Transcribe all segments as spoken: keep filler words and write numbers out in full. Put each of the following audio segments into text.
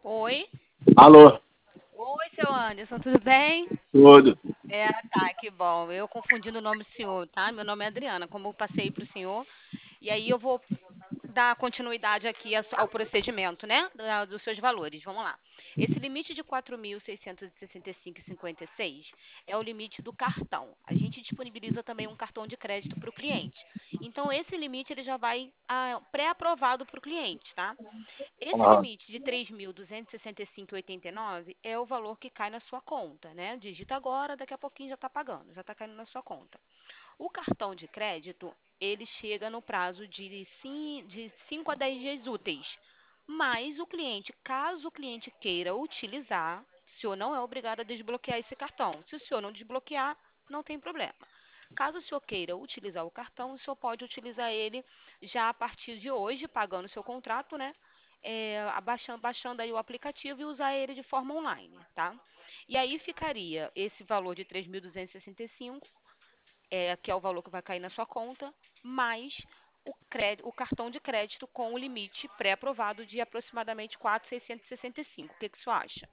Oi? Alô, Oi, seu Anderson, tudo bem? tudo. É, tá, que bom. Eu confundindo o nome do senhor, tá? Meu nome é Adriana, como eu passei para o senhor. E aí eu vou dar continuidade aqui ao ao procedimento, né? da- Dos seus valores. Vamos lá. Esse limite de quatro mil seiscentos e sessenta e cinco vírgula cinquenta e seis é o limite do cartão. A gente disponibiliza também um cartão de crédito para o cliente. Então, esse limite ele já vai ah, pré-aprovado para o cliente, tá? Esse Ah, limite de três mil duzentos e sessenta e cinco vírgula oitenta e nove é o valor que cai na sua conta, né? Digita agora, daqui a pouquinho já está pagando, já está caindo na sua conta. O cartão de crédito, ele chega no prazo de cin- de cinco a dez dias úteis. Mas o cliente, caso o cliente queira utilizar, o senhor não é obrigado a desbloquear esse cartão. Se o senhor não desbloquear, não tem problema. Caso o senhor queira utilizar o cartão, o senhor pode utilizar ele já a partir de hoje, pagando o seu contrato, né? É, abaixando, baixando aí o aplicativo e usar ele de forma online, tá? E aí ficaria esse valor de três mil duzentos e sessenta e cinco, é, que é o valor que vai cair na sua conta, mais o, crédito, o cartão de crédito com o limite pré-aprovado de aproximadamente quatro mil seiscentos e sessenta e cinco. O que, que o senhor acha?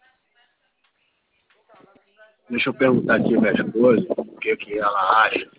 deixa eu perguntar aqui à minha esposa o que, que ela acha,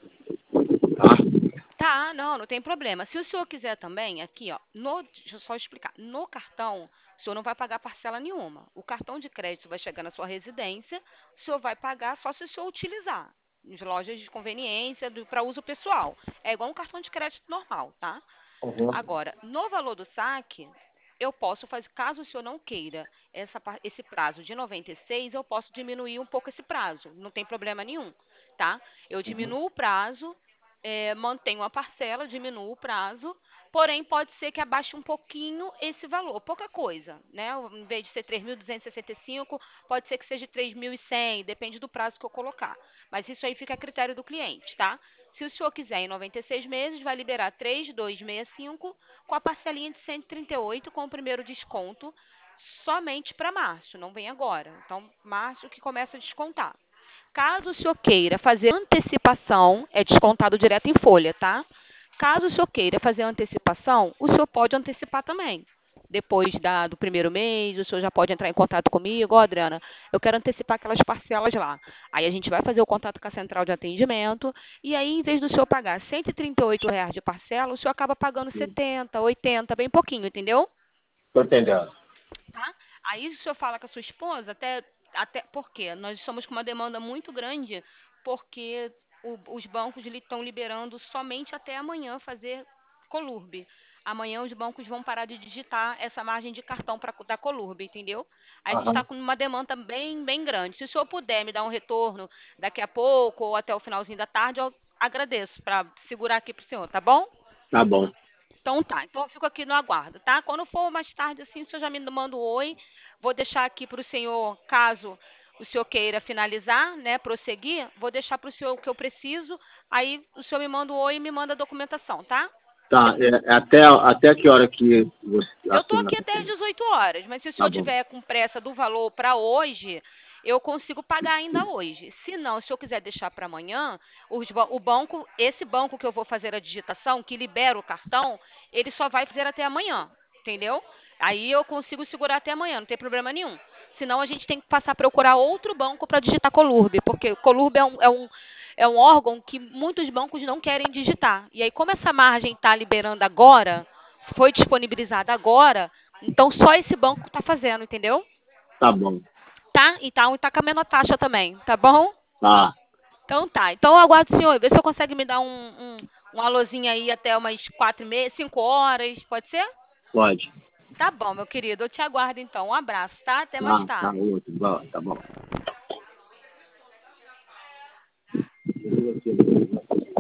tá? Tá, não, não tem problema. Se o senhor quiser também, aqui, ó, no, deixa eu só explicar. No cartão, o senhor não vai pagar parcela nenhuma. O cartão de crédito vai chegar na sua residência, o senhor vai pagar só se o senhor utilizar. Em lojas de conveniência, para uso pessoal. É igual um cartão de crédito normal, tá? Uhum. Agora, no valor do saque, eu posso fazer, caso o senhor não queira essa, par- esse prazo de noventa e seis, eu posso diminuir um pouco esse prazo, não tem problema nenhum, tá? Eu diminuo o prazo, eh, mantenho a parcela, diminuo o prazo, porém pode ser que abaixe um pouquinho esse valor, pouca coisa, né? Em vez de ser três mil duzentos e sessenta e cinco, pode ser que seja três mil e cem, depende do prazo que eu colocar. Mas isso aí fica a critério do cliente, tá? Se o senhor quiser em noventa e seis meses, vai liberar três mil duzentos e sessenta e cinco com a parcelinha de cento e trinta e oito com o primeiro desconto somente para março, não vem agora. Então, março que começa a descontar. Caso o senhor queira fazer antecipação, é descontado direto em folha, tá? Caso o senhor queira fazer antecipação, o senhor pode antecipar também. Depois da- do primeiro mês, o senhor já pode entrar em contato comigo. Ó, Adriana, eu quero antecipar aquelas parcelas lá. Aí a gente vai fazer o contato com a central de atendimento. E aí, em vez do senhor pagar cento e trinta e oito reais de parcela, o senhor acaba pagando setenta, oitenta, bem pouquinho, entendeu? Tô entendendo. Tá? Aí o senhor fala com a sua esposa, até, até porque nós estamos com uma demanda muito grande, porque o- os bancos estão liberando somente até amanhã fazer Colurb. Amanhã os bancos vão parar de digitar essa margem de cartão para da Colurb, entendeu? Aí a gente está Aham. com uma demanda bem, bem grande. Se o senhor puder me dar um retorno daqui a pouco ou até o finalzinho da tarde, eu agradeço para segurar aqui para o senhor, tá bom? Tá bom. Então tá, então eu fico aqui no aguardo, tá? Quando for mais tarde, assim, o senhor já me manda um oi. Vou deixar aqui para o senhor, caso o senhor queira finalizar, né, prosseguir, vou deixar para o senhor o que eu preciso. Aí o senhor me manda um oi e me manda a documentação, tá? Tá, é, é até, até que hora que você Eu estou assina aqui essa até às coisa? dezoito horas, mas se o Tá senhor bom. tiver com pressa do valor para hoje, eu consigo pagar ainda hoje. Se não, se eu quiser deixar para amanhã, os ba- o banco, esse banco que eu vou fazer a digitação, que libera o cartão, ele só vai fazer até amanhã, entendeu? Aí eu consigo segurar até amanhã, não tem problema nenhum. Senão a gente tem que passar a procurar outro banco para digitar Colurb, porque Colurb é um, é um, é um órgão que muitos bancos não querem digitar. E aí, como essa margem está liberando agora, foi disponibilizada agora, então só esse banco está fazendo, entendeu? Tá bom. Tá? Então está com a menor taxa também, tá bom? Tá, Então tá. Então eu aguardo o senhor, vê se eu consegue me dar um, um, um alôzinho aí até umas quatro e meia, cinco horas, pode ser? pode. Tá bom, meu querido, eu te aguardo então. Um abraço, tá? Até mais Tá, tá tarde. outro. Bom, tá bom.